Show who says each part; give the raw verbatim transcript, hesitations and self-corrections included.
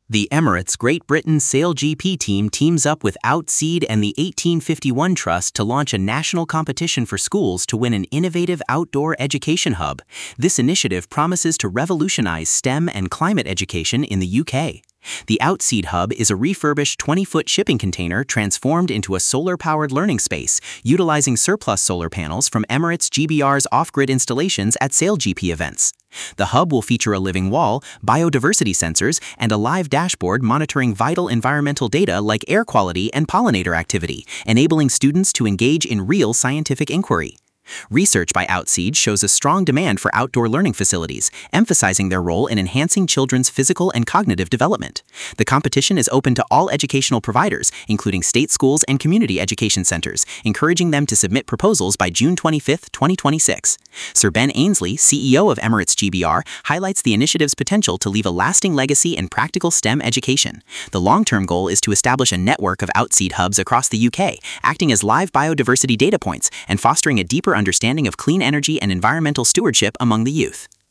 Speaker 1: The Emirates Great Britain SailGP team teams up with Outseed and the eighteen fifty-one Trust to launch a national competition for schools to win an innovative outdoor education hub. This initiative promises to revolutionize STEM and climate education in the U K. The Outseed Hub is a refurbished twenty-foot shipping container transformed into a solar-powered learning space, utilizing surplus solar panels from Emirates G B R's off-grid installations at SailGP events. The hub will feature a living wall, biodiversity sensors, and a live dashboard monitoring vital environmental data like air quality and pollinator activity, enabling students to engage in real scientific inquiry. Research by Outseed shows a strong demand for outdoor learning facilities, emphasizing their role in enhancing children's physical and cognitive development. The competition is open to all educational providers, including state schools and community education centers, encouraging them to submit proposals by June twenty-fifth, twenty twenty-six. Sir Ben Ainslie, C E O of Emirates G B R, highlights the initiative's potential to leave a lasting legacy in practical STEM education. The long-term goal is to establish a network of Outseed hubs across the U K, acting as live biodiversity data points and fostering a deeper understanding of clean energy and environmental stewardship among the youth.